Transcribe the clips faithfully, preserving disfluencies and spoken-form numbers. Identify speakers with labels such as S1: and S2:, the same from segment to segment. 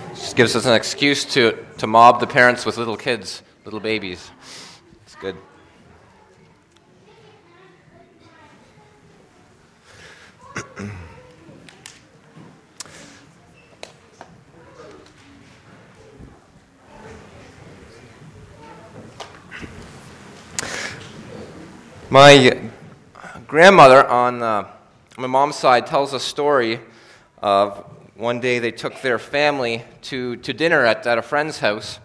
S1: Just gives us an excuse to, to mob the parents with little kids, little babies. It's good. My grandmother on uh, my mom's side tells a story of one day they took their family to, to dinner at, at a friend's house,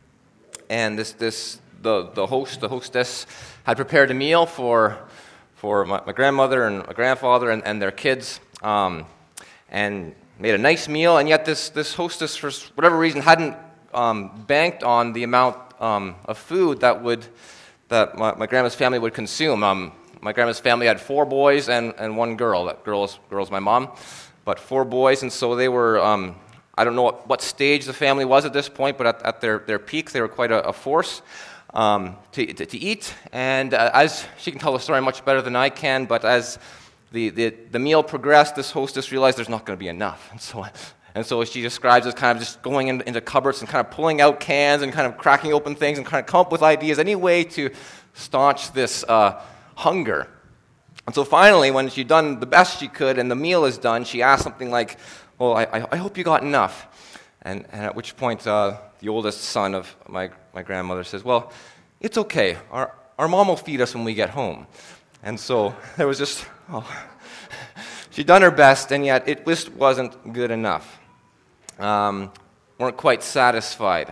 S1: and this this the, the host the hostess had prepared a meal for for my, my grandmother and my grandfather and, and their kids, um, and made a nice meal. And yet this this hostess, for whatever reason, hadn't um, banked on the amount um, of food that would. that my, my grandma's family would consume. Um, my grandma's family had four boys and, and one girl. That girl is, girl is my mom, but four boys, and so they were, um, I don't know what, what stage the family was at this point, but at, at their, their peak, they were quite a, a force um, to, to, to eat. And uh, as she can tell the story much better than I can, but as the, the, the meal progressed, this hostess realized there's not going to be enough. And so And so she describes as kind of just going in, into cupboards and kind of pulling out cans and kind of cracking open things and kind of come up with ideas, any way to staunch this uh, hunger. And so finally, when she'd done the best she could and the meal is done, she asked something like, well, I, I hope you got enough. And, and at which point, uh, the oldest son of my, my grandmother says, well, it's okay. Our, our mom will feed us when we get home. And so there was just, oh, she'd done her best, and yet it just wasn't good enough. Um, weren't quite satisfied.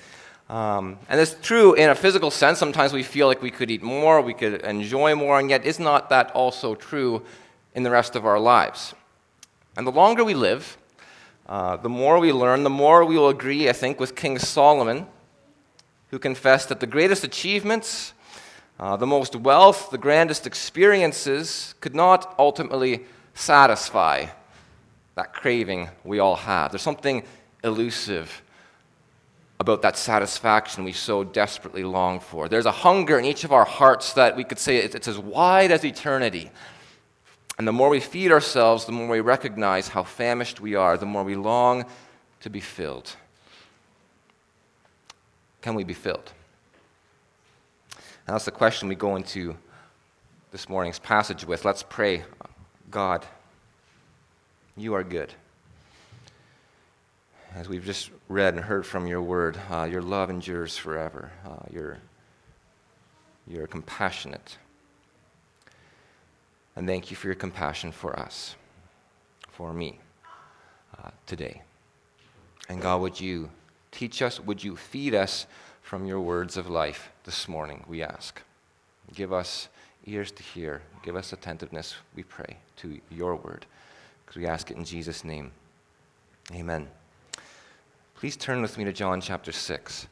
S1: Um, and it's true in a physical sense. Sometimes we feel like we could eat more, we could enjoy more, and yet is not that also true in the rest of our lives? And the longer we live, uh, the more we learn, the more we will agree, I think, with King Solomon, who confessed that the greatest achievements, uh, the most wealth, the grandest experiences could not ultimately satisfy that craving we all have. There's something elusive about that satisfaction we so desperately long for. There's a hunger in each of our hearts that we could say it's as wide as eternity. And the more we feed ourselves, the more we recognize how famished we are, the more we long to be filled. Can we be filled? And that's the question we go into this morning's passage with. Let's pray. God, you are good. As we've just read and heard from your word, uh, your love endures forever. Uh, you're, you're compassionate. And thank you for your compassion for us, for me, uh, today. And God, would you teach us, would you feed us from your words of life this morning, we ask. Give us ears to hear. Give us attentiveness, we pray, to your word. We ask it in Jesus' name. Amen. Please turn with me to John chapter six.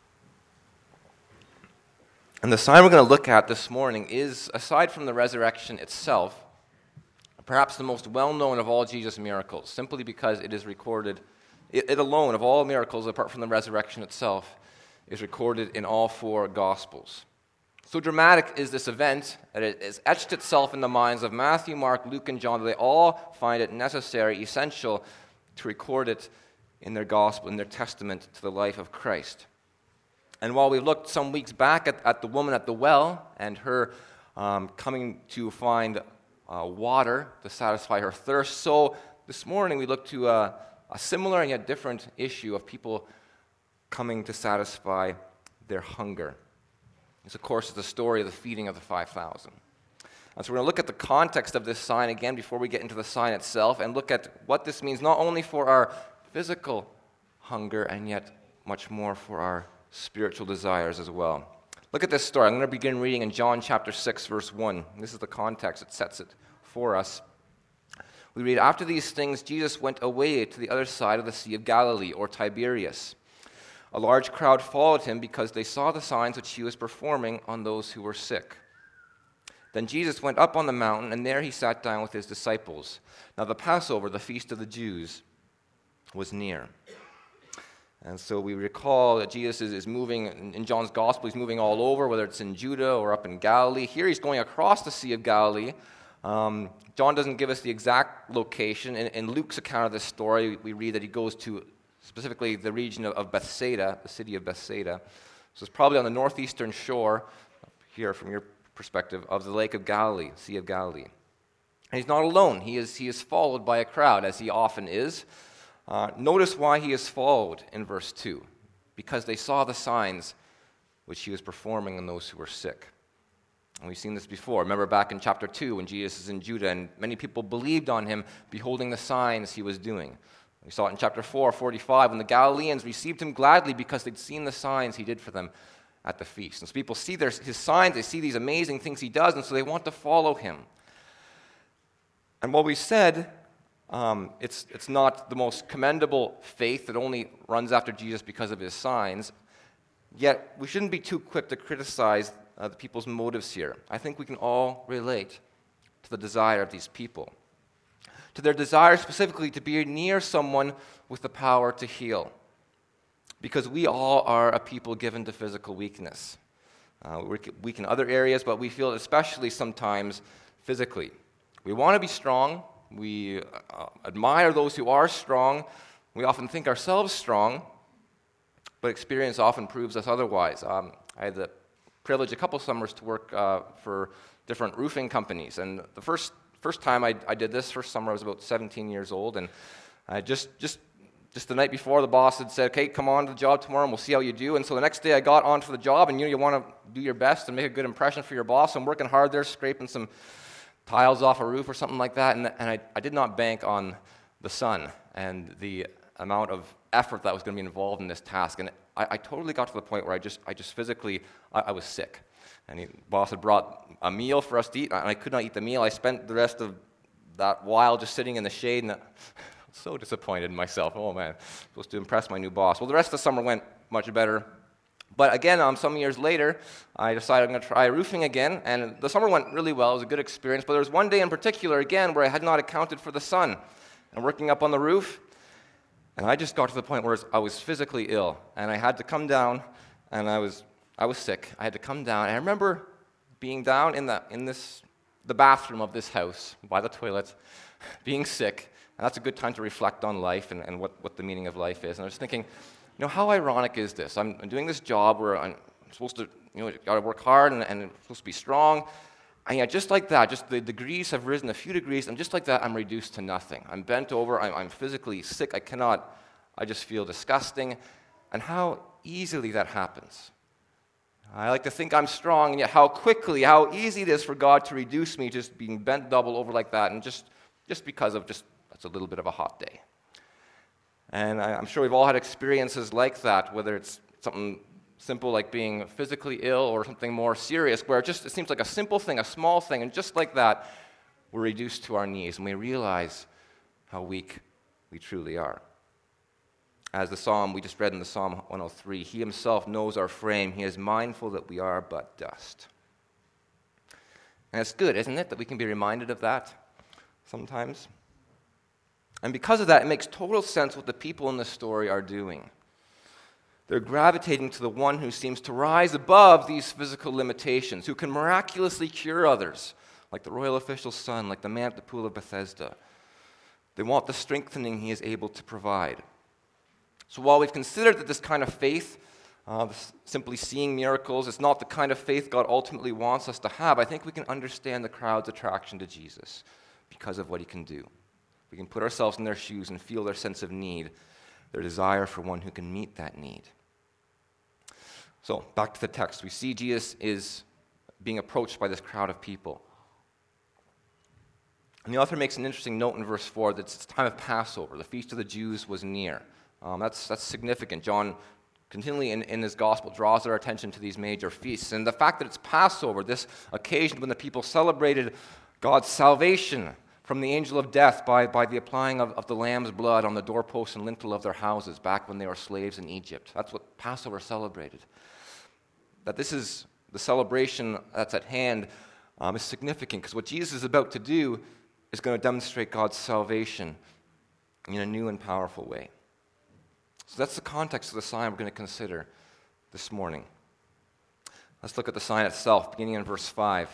S1: And the sign we're going to look at this morning is, aside from the resurrection itself, perhaps the most well-known of all Jesus' miracles, simply because it is recorded, it, it alone, of all miracles, apart from the resurrection itself, is recorded in all four Gospels. So dramatic is this event that it has etched itself in the minds of Matthew, Mark, Luke, and John that they all find it necessary, essential, to record it in their gospel, in their testament to the life of Christ. And while we looked some weeks back at, at the woman at the well and her um, coming to find uh, water to satisfy her thirst, so this morning we look to a, a similar and yet different issue of people coming to satisfy their hunger. This, of course, is the story of the feeding of the five thousand. And so we're going to look at the context of this sign again before we get into the sign itself and look at what this means not only for our physical hunger and yet much more for our spiritual desires as well. Look at this story. I'm going to begin reading in John chapter six, verse one. This is the context that sets it for us. We read, "After these things, Jesus went away to the other side of the Sea of Galilee, or Tiberias. A large crowd followed him because they saw the signs which he was performing on those who were sick. Then Jesus went up on the mountain, and there he sat down with his disciples. Now the Passover, the feast of the Jews, was near." And so we recall that Jesus is, is moving, in John's gospel, he's moving all over, whether it's in Judah or up in Galilee. Here he's going across the Sea of Galilee. Um, John doesn't give us the exact location. In, in Luke's account of this story, we read that he goes to specifically the region of Bethsaida, the city of Bethsaida. So it's probably on the northeastern shore, here from your perspective, of the Lake of Galilee, Sea of Galilee. And he's not alone. He is, he is followed by a crowd, as he often is. Uh, notice why he is followed in verse two. Because they saw the signs which he was performing in those who were sick. And we've seen this before. Remember back in chapter two when Jesus is in Judah and many people believed on him, beholding the signs he was doing. We saw it in chapter four, forty-five, when the Galileans received him gladly because they'd seen the signs he did for them at the feast. And so people see their, his signs, they see these amazing things he does, and so they want to follow him. And what we said, um, it's, it's not the most commendable faith that only runs after Jesus because of his signs, yet we shouldn't be too quick to criticize uh, the people's motives here. I think we can all relate to the desire of these people, to their desire specifically to be near someone with the power to heal. Because we all are a people given to physical weakness. Uh, we're weak in other areas, but we feel it especially sometimes physically. We want to be strong. We uh, admire those who are strong. We often think ourselves strong, but experience often proves us otherwise. Um, I had the privilege a couple summers to work uh, for different roofing companies, and the first First time I, I did this, first summer I was about seventeen years old, and I just, just, just the night before the boss had said, okay, come on to the job tomorrow and we'll see how you do. And so the next day I got onto the job, and you know, you want to do your best and make a good impression for your boss. I'm working hard there, scraping some tiles off a roof or something like that, and, and I, I did not bank on the sun and the amount of effort that was going to be involved in this task. And I, I totally got to the point where I just, I just physically, I, I was sick. And the boss had brought a meal for us to eat, and I could not eat the meal. I spent the rest of that while just sitting in the shade, and I was so disappointed in myself. Oh, man, I'm supposed to impress my new boss. Well, the rest of the summer went much better. But again, um, some years later, I decided I'm going to try roofing again, and the summer went really well. It was a good experience, but there was one day in particular, again, where I had not accounted for the sun. And working up on the roof, and I just got to the point where I was physically ill, and I had to come down, and I was... I was sick. I had to come down. And I remember being down in the in this the bathroom of this house by the toilet, being sick. And that's a good time to reflect on life and, and what, what the meaning of life is. And I was thinking, you know, how ironic is this? I'm, I'm doing this job where I'm supposed to, you know, got to work hard and, and I'm supposed to be strong. And yeah, just like that, just the degrees have risen a few degrees, and just like that, I'm reduced to nothing. I'm bent over. I'm, I'm physically sick. I cannot. I just feel disgusting. And how easily that happens. I like to think I'm strong, and yet how quickly, how easy it is for God to reduce me just being bent double over like that, and just, just because of just, that's a little bit of a hot day. And I, I'm sure we've all had experiences like that, whether it's something simple like being physically ill or something more serious, where it just it seems like a simple thing, a small thing, and just like that, we're reduced to our knees, and we realize how weak we truly are. As the psalm we just read in the Psalm one oh three, he himself knows our frame. He is mindful that we are but dust. And it's good, isn't it, that we can be reminded of that sometimes? And because of that, it makes total sense what the people in this story are doing. They're gravitating to the one who seems to rise above these physical limitations, who can miraculously cure others, like the royal official's son, like the man at the pool of Bethesda. They want the strengthening he is able to provide. So while we've considered that this kind of faith, uh, simply seeing miracles, is not the kind of faith God ultimately wants us to have, I think we can understand the crowd's attraction to Jesus because of what he can do. We can put ourselves in their shoes and feel their sense of need, their desire for one who can meet that need. So back to the text. We see Jesus is being approached by this crowd of people. And the author makes an interesting note in verse four that it's time of Passover. The feast of the Jews was near. Um, that's, that's significant. John continually in, in his gospel draws our attention to these major feasts. And the fact that it's Passover, this occasion when the people celebrated God's salvation from the angel of death by, by the applying of, of the lamb's blood on the doorposts and lintel of their houses back when they were slaves in Egypt. That's what Passover celebrated. That this is the celebration that's at hand um, is significant because what Jesus is about to do is going to demonstrate God's salvation in a new and powerful way. So that's the context of the sign we're going to consider this morning. Let's look at the sign itself, beginning in verse five.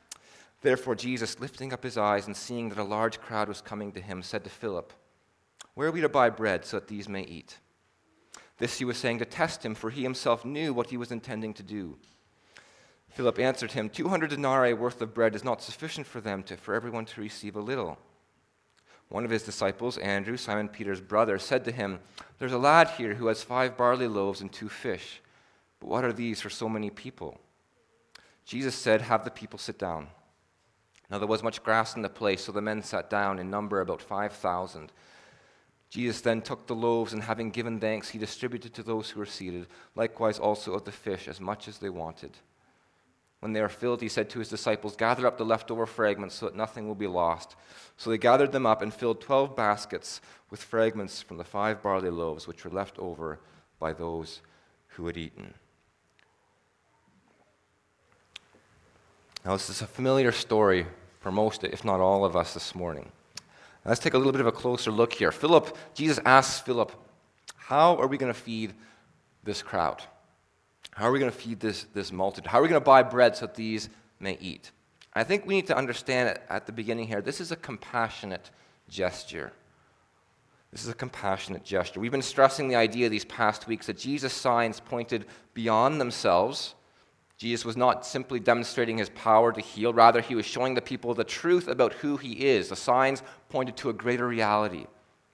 S1: Therefore Jesus, lifting up his eyes and seeing that a large crowd was coming to him, said to Philip, Where are we to buy bread so that these may eat?" This he was saying to test him, for he himself knew what he was intending to do. Philip answered him, Two hundred denarii worth of bread is not sufficient for them, to, for everyone to receive a little." One of his disciples, Andrew, Simon Peter's brother, said to him, "There's a lad here who has five barley loaves and two fish. But what are these for so many people?" Jesus said, "Have the people sit down." Now there was much grass in the place, so the men sat down, in number about five thousand. Jesus then took the loaves, and having given thanks, he distributed to those who were seated, likewise also of the fish, as much as they wanted. When they were filled, he said to his disciples, "Gather up the leftover fragments so that nothing will be lost." So they gathered them up and filled twelve baskets with fragments from the five barley loaves which were left over by those who had eaten. Now, this is a familiar story for most, if not all of us this morning. Now, let's take a little bit of a closer look here. Philip, Jesus asks Philip, how are we going to feed this crowd? How are we going to feed this, this multitude? How are we going to buy bread so that these may eat? I think we need to understand it at the beginning here. This is a compassionate gesture. This is a compassionate gesture. We've been stressing the idea these past weeks that Jesus' signs pointed beyond themselves. Jesus was not simply demonstrating his power to heal. Rather, he was showing the people the truth about who he is. The signs pointed to a greater reality.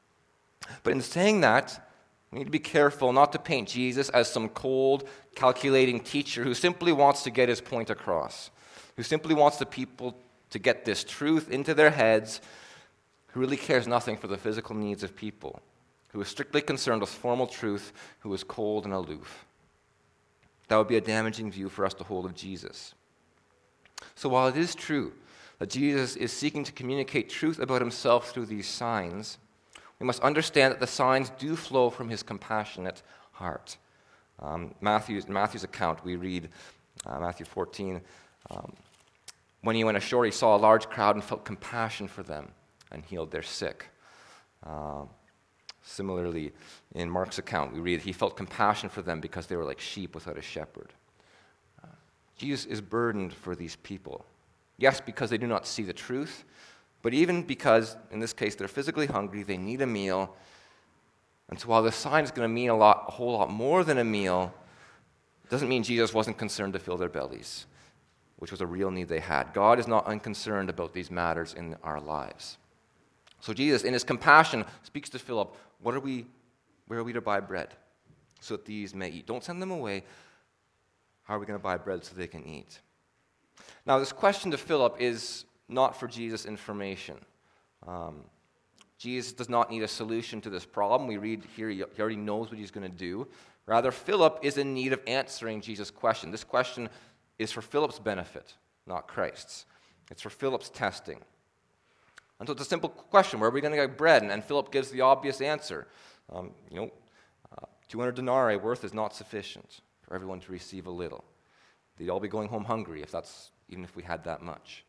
S1: But in saying that, we need to be careful not to paint Jesus as some cold, calculating teacher who simply wants to get his point across, who simply wants the people to get this truth into their heads, who really cares nothing for the physical needs of people, who is strictly concerned with formal truth, who is cold and aloof. That would be a damaging view for us to hold of Jesus. So while it is true that Jesus is seeking to communicate truth about himself through these signs, we must understand that the signs do flow from his compassionate heart. Um, Matthew's, in Matthew's account, we read, uh, Matthew fourteen, um, when he went ashore, he saw a large crowd and felt compassion for them and healed their sick. Um, similarly, in Mark's account, we read he felt compassion for them because they were like sheep without a shepherd. Uh, Jesus is burdened for these people. Yes, because they do not see the truth, but even because, in this case, they're physically hungry, they need a meal. And so while this sign is going to mean a lot, a whole lot more than a meal, it doesn't mean Jesus wasn't concerned to fill their bellies, which was a real need they had. God is not unconcerned about these matters in our lives. So Jesus, in his compassion, speaks to Philip, what are we, where are we to buy bread so that these may eat? Don't send them away. How are we going to buy bread so they can eat? Now, this question to Philip is not for Jesus' information. Um, Jesus does not need a solution to this problem. We read here he already knows what he's going to do. Rather, Philip is in need of answering Jesus' question. This question is for Philip's benefit, not Christ's. It's for Philip's testing. And so it's a simple question, where are we going to get bread? And, and Philip gives the obvious answer. Um, you know, uh, two hundred denarii worth is not sufficient for everyone to receive a little. They'd all be going home hungry if that's, even if we had that much.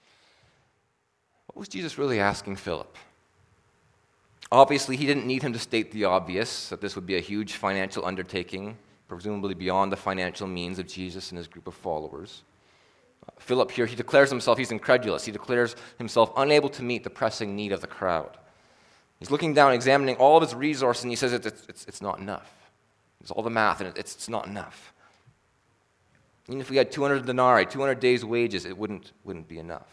S1: What was Jesus really asking Philip? Obviously, he didn't need him to state the obvious, that this would be a huge financial undertaking, presumably beyond the financial means of Jesus and his group of followers. Uh, Philip here, he declares himself, he's incredulous. He declares himself unable to meet the pressing need of the crowd. He's looking down, examining all of his resources, and he says it's, it's, it's not enough. It's all the math, and it's, it's not enough. Even if we had two hundred denarii, two hundred days' wages, it wouldn't, wouldn't be enough.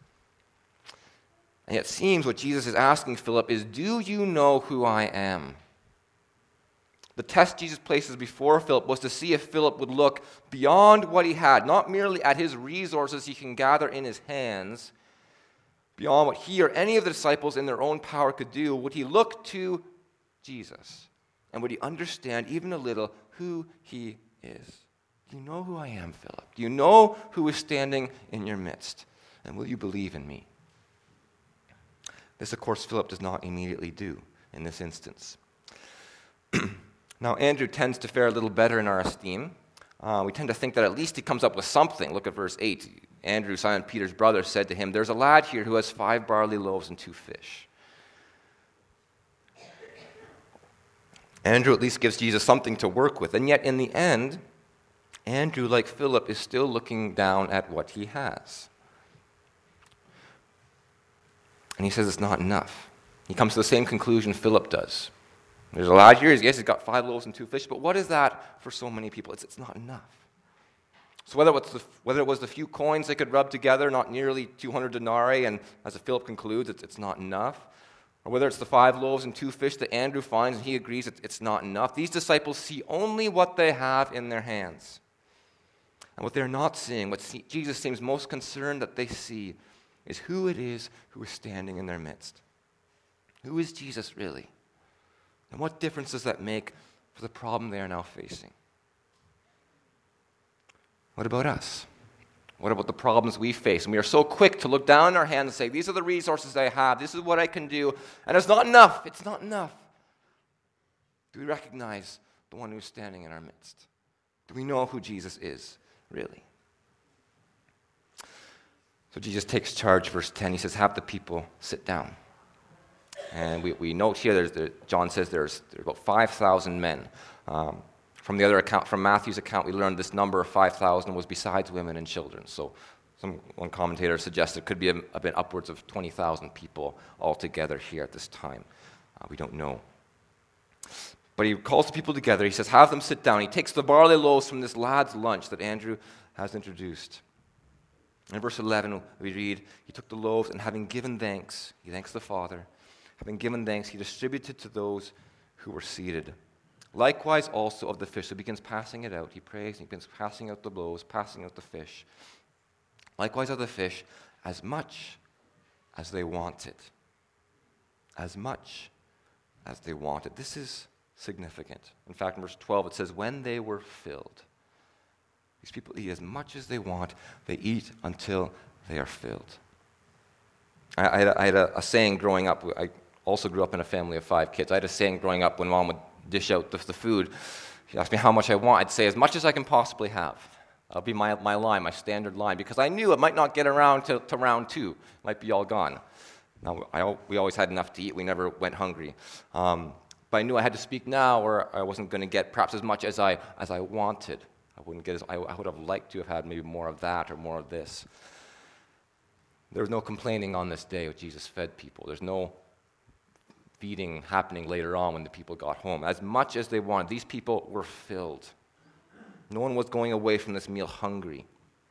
S1: And yet it seems what Jesus is asking Philip is, do you know who I am? The test Jesus places before Philip was to see if Philip would look beyond what he had, not merely at his resources he can gather in his hands, beyond what he or any of the disciples in their own power could do. Would he look to Jesus? And would he understand even a little who he is? Do you know who I am, Philip? Do you know who is standing in your midst? And will you believe in me? This, of course, Philip does not immediately do in this instance. Now, Andrew tends to fare a little better in our esteem. Uh, we tend to think that at least he comes up with something. Look at verse eight. Andrew, Simon Peter's brother, said to him, "There's a lad here who has five barley loaves and two fish." Andrew at least gives Jesus something to work with. And yet, in the end, Andrew, like Philip, is still looking down at what he has. And he says it's not enough. He comes to the same conclusion Philip does. There's a lad here, yes, he's got five loaves and two fish, but what is that for so many people? It's, it's not enough. So whether it, was the, whether it was the few coins they could rub together, not nearly two hundred denarii, and as Philip concludes, it's, it's not enough, or whether it's the five loaves and two fish that Andrew finds and he agrees it's, it's not enough, these disciples see only what they have in their hands. And what they're not seeing, what see, Jesus seems most concerned that they see, is who it is who is standing in their midst. Who is Jesus really? And what difference does that make for the problem they are now facing? What about us? What about the problems we face? And we are so quick to look down in our hands and say, these are the resources I have, this is what I can do, and it's not enough, it's not enough. Do we recognize the one who's standing in our midst? Do we know who Jesus is, really? So Jesus takes charge, verse ten, he says, have the people sit down. And we, we note here, there's the, John says there's, there's about five thousand men. Um, from the other account, from Matthew's account, we learned this number of five thousand was besides women and children. So some, one commentator suggested it could be a, a bit upwards of twenty thousand people altogether here at this time. Uh, we don't know. But he calls the people together. He says, have them sit down. He takes the barley loaves from this lad's lunch that Andrew has introduced. In verse eleven, we read, he took the loaves, and having given thanks, he thanks the Father. Having given thanks, he distributed to those who were seated. Likewise also of the fish. So he begins passing it out. He prays, he begins passing out the loaves, passing out the fish. Likewise of the fish, as much as they wanted. As much as they wanted. This is significant. In fact, in verse twelve, it says, when they were filled. These people eat as much as they want. They eat until they are filled. I, I had, a, I had a, a saying growing up. I also grew up in a family of five kids. I had a saying growing up when Mom would dish out the, the food. She asked me how much I want. I'd say as much as I can possibly have. That'll be my, my line, my standard line, because I knew it might not get around to, to round two. It might be all gone. Now, I, we always had enough to eat. We never went hungry. Um, but I knew I had to speak now, or I wasn't going to get perhaps as much as I as I wanted. I wouldn't get as, I, I would have liked to have had maybe more of that or more of this. There was no complaining on this day when Jesus fed people. There's no feeding happening later on when the people got home. As much as they wanted, these people were filled. No one was going away from this meal hungry.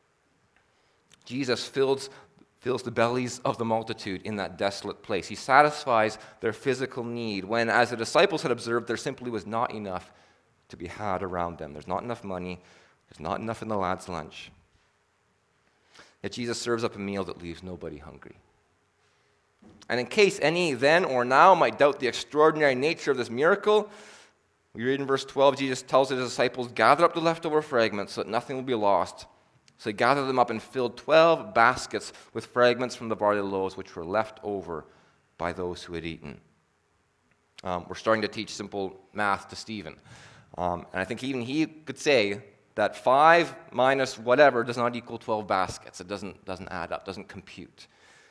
S1: Jesus fills, fills the bellies of the multitude in that desolate place. He satisfies their physical need when, as the disciples had observed, there simply was not enough to be had around them. There's not enough money. There's not enough in the lad's lunch. Yet Jesus serves up a meal that leaves nobody hungry. And in case any then or now might doubt the extraordinary nature of this miracle, we read in verse twelve, Jesus tells his disciples, gather up the leftover fragments so that nothing will be lost. So they gathered them up and filled twelve baskets with fragments from the barley loaves which were left over by those who had eaten. Um, we're starting to teach simple math to Stephen. Um, and I think even he could say that five minus whatever does not equal twelve baskets. It doesn't, doesn't add up, doesn't compute.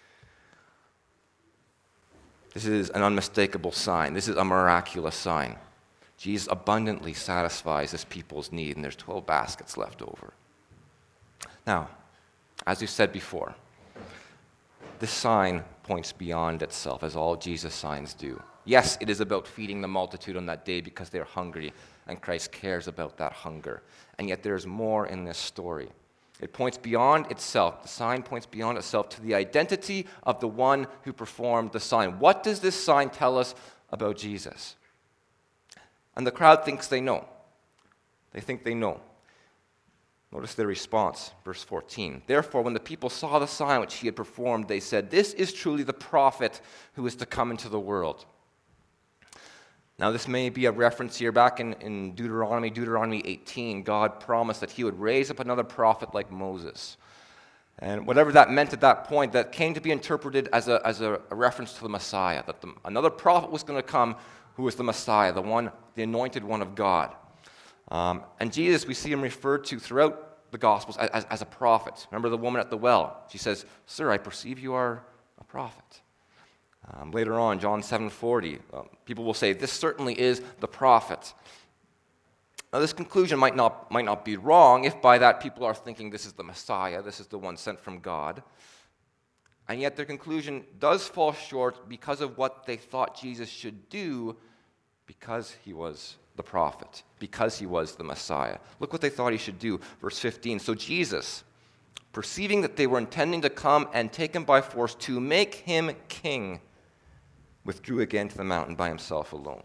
S1: This is an unmistakable sign. This is a miraculous sign. Jesus abundantly satisfies this people's need, and there's twelve baskets left over. Now, as we said before, this sign points beyond itself, as all Jesus' signs do. Yes, it is about feeding the multitude on that day because they're hungry, and Christ cares about that hunger. And yet there's more in this story. It points beyond itself. The sign points beyond itself to the identity of the one who performed the sign. What does this sign tell us about Jesus? And the crowd thinks they know. They think they know. Notice their response, verse fourteen. Therefore, when the people saw the sign which he had performed, they said, this is truly the prophet who is to come into the world. Now, this may be a reference here back in, in Deuteronomy, Deuteronomy eighteen. God promised that he would raise up another prophet like Moses. And whatever that meant at that point, that came to be interpreted as a, as a, a reference to the Messiah, that the, another prophet was going to come who was the Messiah, the one, the anointed one of God. Um, and Jesus, we see him referred to throughout the Gospels as, as, as a prophet. Remember the woman at the well? She says, "Sir, I perceive you are a prophet." Um, later on, John seven forty, uh, people will say, this certainly is the prophet. Now, this conclusion might not, might not be wrong if by that people are thinking this is the Messiah, this is the one sent from God. And yet their conclusion does fall short because of what they thought Jesus should do, because he was the prophet, because he was the Messiah. Look what they thought he should do. Verse fifteen, so Jesus, perceiving that they were intending to come and take him by force to make him king, withdrew again to the mountain by himself alone.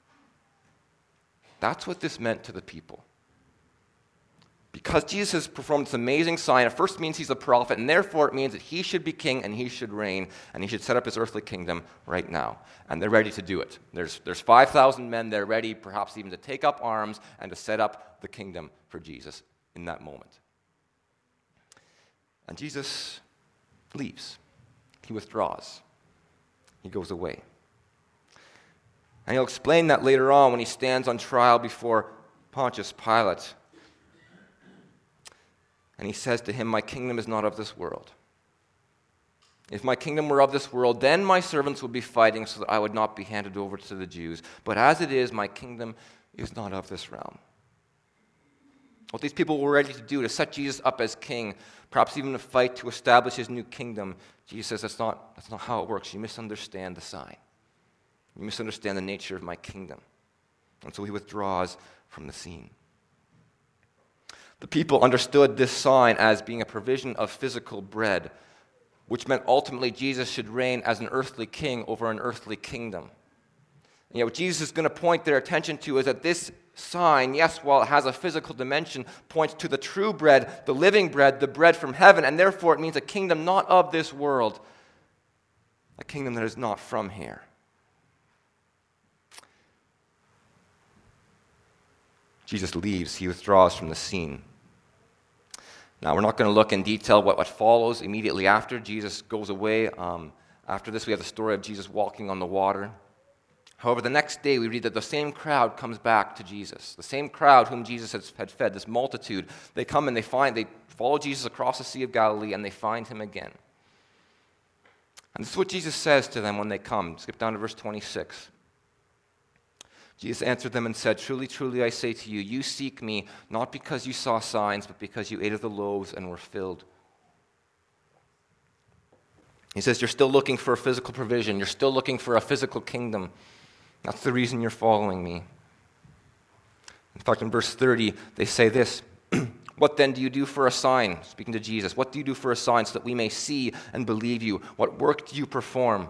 S1: That's what this meant to the people. Because Jesus has performed this amazing sign, it first means he's a prophet, and therefore it means that he should be king and he should reign, and he should set up his earthly kingdom right now. And they're ready to do it. There's, there's five thousand men there ready, perhaps even to take up arms and to set up the kingdom for Jesus in that moment. And Jesus leaves. He withdraws. He goes away. And he'll explain that later on when he stands on trial before Pontius Pilate. And he says to him, my kingdom is not of this world. If my kingdom were of this world, then my servants would be fighting so that I would not be handed over to the Jews. But as it is, my kingdom is not of this realm. What these people were ready to do, to set Jesus up as king, perhaps even to fight to establish his new kingdom, Jesus says, that's not, that's not how it works. You misunderstand the sign. You misunderstand the nature of my kingdom. And so he withdraws from the scene. The people understood this sign as being a provision of physical bread, which meant ultimately Jesus should reign as an earthly king over an earthly kingdom. And yet what Jesus is going to point their attention to is that this sign, yes, while it has a physical dimension, points to the true bread, the living bread, the bread from heaven, and therefore it means a kingdom not of this world, a kingdom that is not from here. Jesus leaves, he withdraws from the scene. Now, we're not going to look in detail what, what follows immediately after Jesus goes away. Um, after this, we have the story of Jesus walking on the water. However, the next day, we read that the same crowd comes back to Jesus. The same crowd whom Jesus has, had fed, this multitude, they come and they find, they follow Jesus across the Sea of Galilee, and they find him again. And this is what Jesus says to them when they come. Skip down to verse twenty-six. Jesus answered them and said, truly, truly, I say to you, you seek me not because you saw signs, but because you ate of the loaves and were filled. He says, you're still looking for a physical provision. You're still looking for a physical kingdom. That's the reason you're following me. In fact, in verse thirty, they say this, what then do you do for a sign? Speaking to Jesus, what do you do for a sign so that we may see and believe you? What work do you perform?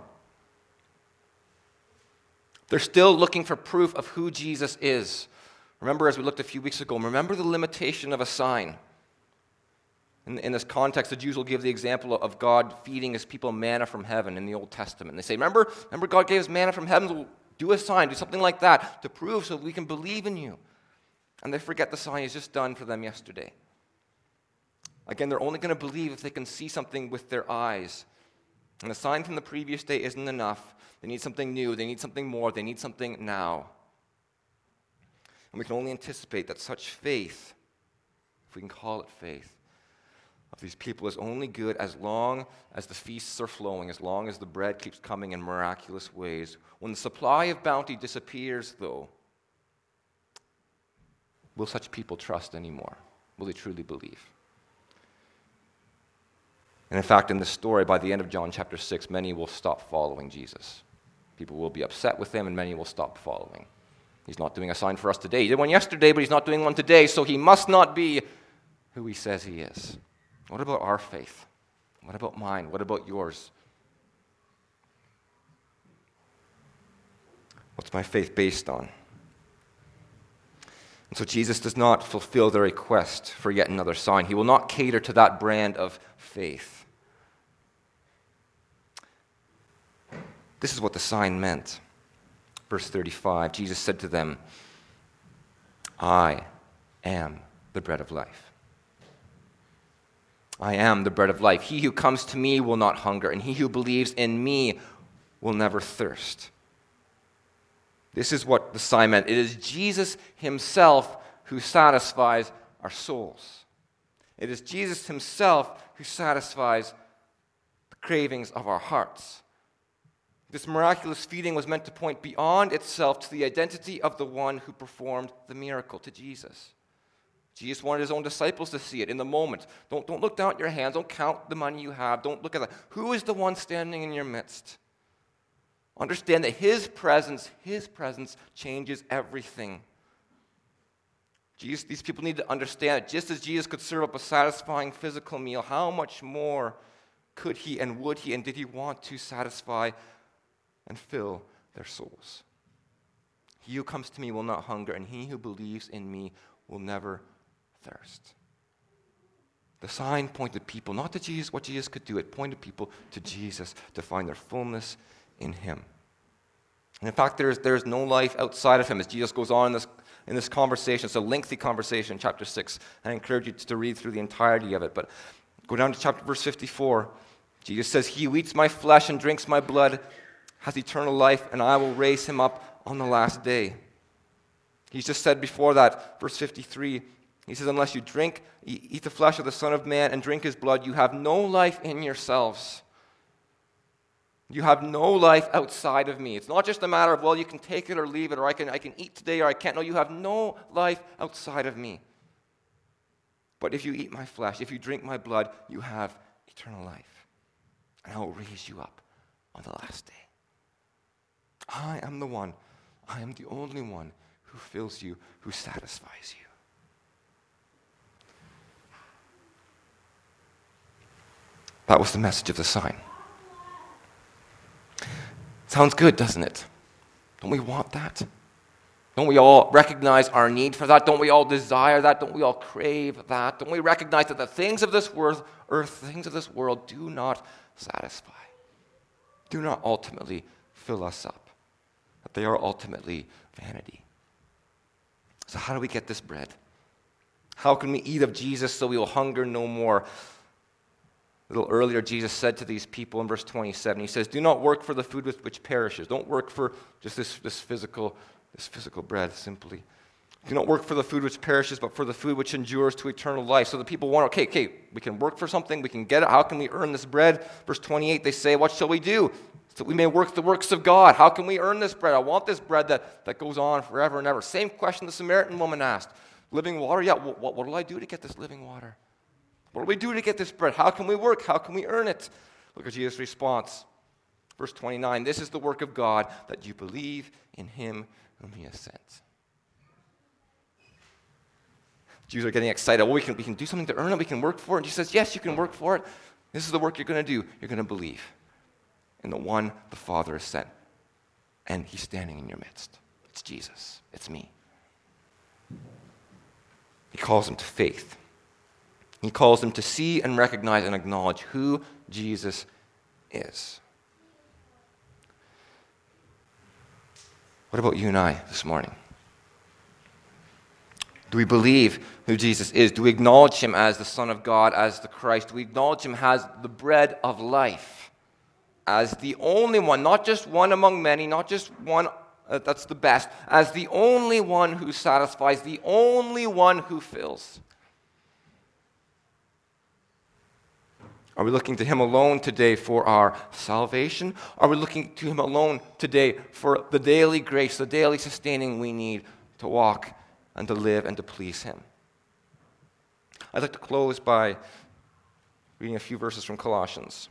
S1: They're still looking for proof of who Jesus is. Remember, as we looked a few weeks ago, remember the limitation of a sign. In, in this context, the Jews will give the example of God feeding his people manna from heaven in the Old Testament. They say, remember, remember God gave us manna from heaven, so do a sign, do something like that to prove so we can believe in you. And they forget the sign he's just done for them yesterday. Again, they're only going to believe if they can see something with their eyes. And the sign from the previous day isn't enough. They need something new. They need something more. They need something now. And we can only anticipate that such faith, if we can call it faith, of these people is only good as long as the feasts are flowing, as long as the bread keeps coming in miraculous ways. When the supply of bounty disappears, though, will such people trust anymore? Will they truly believe? And in fact, in this story, by the end of John chapter six, many will stop following Jesus. People will be upset with him, and many will stop following. He's not doing a sign for us today. He did one yesterday, but he's not doing one today, so he must not be who he says he is. What about our faith? What about mine? What about yours? What's my faith based on? And so Jesus does not fulfill their request for yet another sign. He will not cater to that brand of faith. This is what the sign meant. Verse thirty-five, Jesus said to them, I am the bread of life. I am the bread of life. He who comes to me will not hunger, and he who believes in me will never thirst. This is what the sign meant. It is Jesus himself who satisfies our souls. It is Jesus himself who satisfies the cravings of our hearts. This miraculous feeding was meant to point beyond itself to the identity of the one who performed the miracle, to Jesus. Jesus wanted his own disciples to see it in the moment. Don't, don't look down at your hands. Don't count the money you have. Don't look at that. Who is the one standing in your midst? Understand that his presence, his presence changes everything. Jesus, these people need to understand that just as Jesus could serve up a satisfying physical meal, how much more could he and would he and did he want to satisfy and fill their souls? He who comes to me will not hunger, and he who believes in me will never thirst. The sign pointed people not to Jesus, what Jesus could do. It pointed people to Jesus to find their fullness in him. And in fact, there's, there's no life outside of him. As Jesus goes on in this, in this conversation, it's a lengthy conversation, chapter six. I encourage you to read through the entirety of it. But go down to chapter verse fifty-four. Jesus says, he who eats my flesh and drinks my blood has eternal life, and I will raise him up on the last day. He's just said before that, verse fifty-three, he says, unless you drink, eat the flesh of the Son of Man and drink his blood, you have no life in yourselves. You have no life outside of me. It's not just a matter of, well, you can take it or leave it, or I can, I can eat today or I can't. No, you have no life outside of me. But if you eat my flesh, if you drink my blood, you have eternal life. And I will raise you up on the last day. I am the one, I am the only one who fills you, who satisfies you. That was the message of the sign. Sounds good, doesn't it? Don't we want that? Don't we all recognize our need for that? Don't we all desire that? Don't we all crave that? Don't we recognize that the things of this world, earth, things of this world do not satisfy, do not ultimately fill us up, that they are ultimately vanity. So how do we get this bread? How can we eat of Jesus so we will hunger no more? A little earlier, Jesus said to these people in verse twenty-seven, he says, do not work for the food with which perishes. Don't work for just this, this physical, this physical bread, simply. Do not work for the food which perishes, but for the food which endures to eternal life. So the people want, okay, okay, we can work for something, we can get it. How can we earn this bread? Verse twenty-eight, they say, what shall we do? So we may work the works of God. How can we earn this bread? I want this bread that, that goes on forever and ever. Same question the Samaritan woman asked. Living water? Yeah, what, what, what will I do to get this living water? What do we do to get this bread? How can we work? How can we earn it? Look at Jesus' response. Verse twenty-nine, this is the work of God, that you believe in him whom he has sent. Jews are getting excited. Well, we can, we can do something to earn it. We can work for it. And Jesus says, yes, you can work for it. This is the work you're going to do. You're going to believe in the one the Father has sent. And he's standing in your midst. It's Jesus. It's me. He calls them to faith. He calls them to see and recognize and acknowledge who Jesus is. What about you and I this morning? Do we believe who Jesus is? Do we acknowledge him as the Son of God, as the Christ? Do we acknowledge him as the bread of life, as the only one, not just one among many, not just one uh, that's the best, as the only one who satisfies, the only one who fills? Are we looking to him alone today for our salvation? Are we looking to him alone today for the daily grace, the daily sustaining we need to walk and to live and to please him? I'd like to close by reading a few verses from Colossians.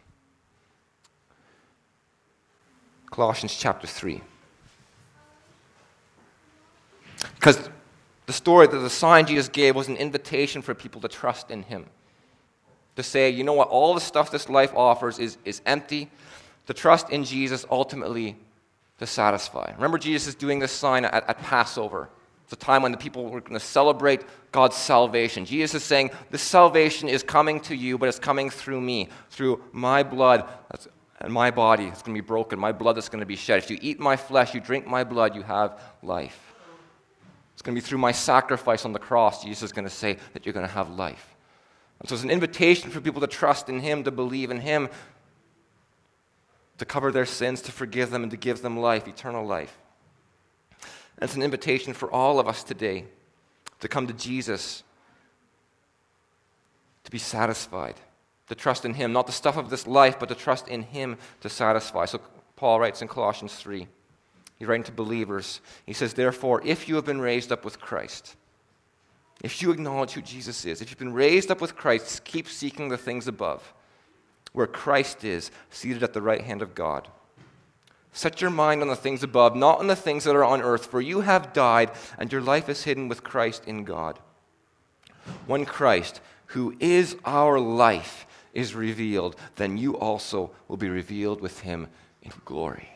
S1: Colossians chapter three. Because the story, that the sign Jesus gave was an invitation for people to trust in him. To say, you know what, all the stuff this life offers is, is empty. To trust in Jesus ultimately to satisfy. Remember, Jesus is doing this sign at, at Passover. It's a time when the people were going to celebrate God's salvation. Jesus is saying, this salvation is coming to you, but it's coming through me, through my blood that's, and my body. It's going to be broken, my blood that's going to be shed. If you eat my flesh, you drink my blood, you have life. It's going to be through my sacrifice on the cross, Jesus is going to say that you're going to have life. And so it's an invitation for people to trust in him, to believe in him, to cover their sins, to forgive them, and to give them life, eternal life. And it's an invitation for all of us today to come to Jesus, to be satisfied, to trust in him, not the stuff of this life, but to trust in him to satisfy. So Paul writes in Colossians three, he's writing to believers. He says, therefore, if you have been raised up with Christ, If you acknowledge who Jesus is, if you've been raised up with Christ, keep seeking the things above, where Christ is, seated at the right hand of God. Set your mind on the things above, not on the things that are on earth, for you have died, and your life is hidden with Christ in God. When Christ, who is our life, is revealed, then you also will be revealed with him in glory.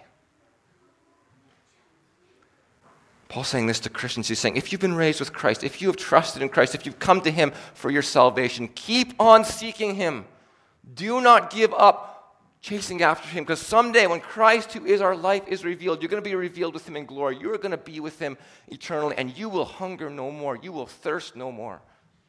S1: Paul's saying this to Christians. He's saying, if you've been raised with Christ, if you have trusted in Christ, if you've come to him for your salvation, keep on seeking him. Do not give up chasing after him, because someday when Christ, who is our life, is revealed, you're going to be revealed with him in glory. You're going to be with him eternally, and you will hunger no more. You will thirst no more.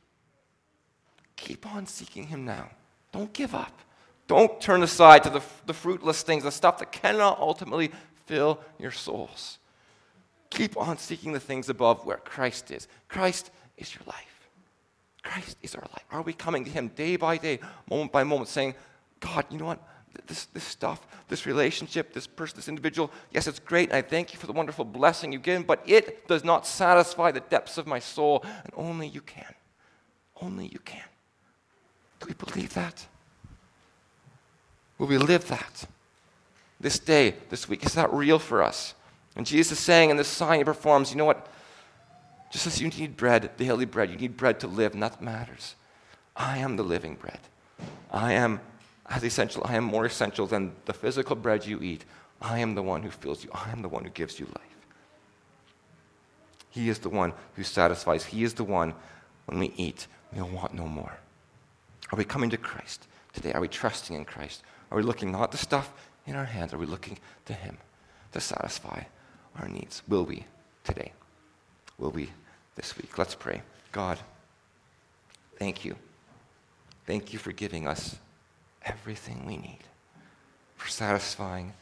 S1: Keep on seeking him now. Don't give up. Don't turn aside to the, the fruitless things, the stuff that cannot ultimately fill your souls. Keep on seeking the things above where Christ is. Christ is your life. Christ is our life. Are we coming to him day by day, moment by moment, saying, God, you know what? This, this stuff, this relationship, this person, this individual, yes, it's great, and I thank you for the wonderful blessing you've given, but it does not satisfy the depths of my soul, and only you can. Only you can. Do we believe that? Will we live that? This day, this week, is that real for us? And Jesus is saying in this sign he performs, you know what? Just as you need bread, daily bread, you need bread to live, and that matters. I am the living bread. I am as essential, I am more essential than the physical bread you eat. I am the one who fills you. I am the one who gives you life. He is the one who satisfies. He is the one, when we eat, we'll want no more. Are we coming to Christ today? Are we trusting in Christ? Are we looking not at the stuff in our hands? Are we looking to him to satisfy our needs? Will we today? Will we this week? Let's pray. God, thank you. Thank you for giving us everything we need, for satisfying.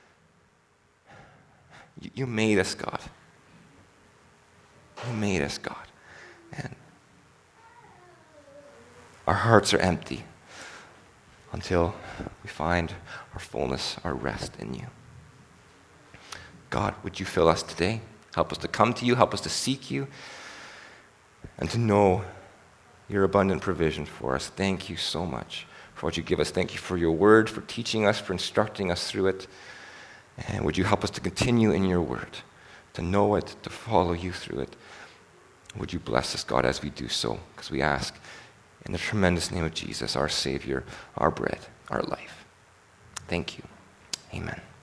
S1: You, you made us, God. You made us, God. And our hearts are empty until we find our fullness, our rest in you. God, would you fill us today? Help us to come to you, help us to seek you, and to know your abundant provision for us. Thank you so much for what you give us. Thank you for your word, for teaching us, for instructing us through it. And would you help us to continue in your word, to know it, to follow you through it. Would you bless us, God, as we do so, because we ask in the tremendous name of Jesus, our Savior, our bread, our life. Thank you. Amen.